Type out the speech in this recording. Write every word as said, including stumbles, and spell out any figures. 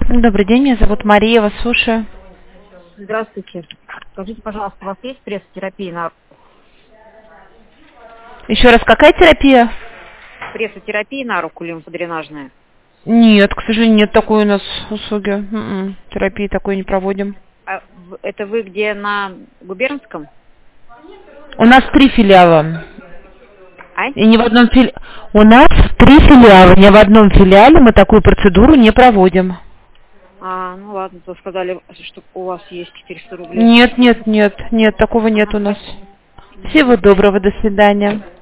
Добрый день, меня зовут Мария, вас слушаю. Здравствуйте. Скажите, пожалуйста, у вас есть прессотерапия на Еще раз, какая терапия? прессотерапия на руку лимфодренажная? Нет, к сожалению, нет такой у нас услуги. М-м, терапии такой не проводим. А в- это вы где, на Губернском? У нас три филиала. А? И ни в одном фили... У нас три филиала, ни в одном филиале мы такую процедуру не проводим. А, ну ладно, то сказали, что у вас есть четыреста рублей. Нет, нет, нет, нет, такого нет Ага, у нас. спасибо. Мгм, Всего до свидания. доброго, до свидания.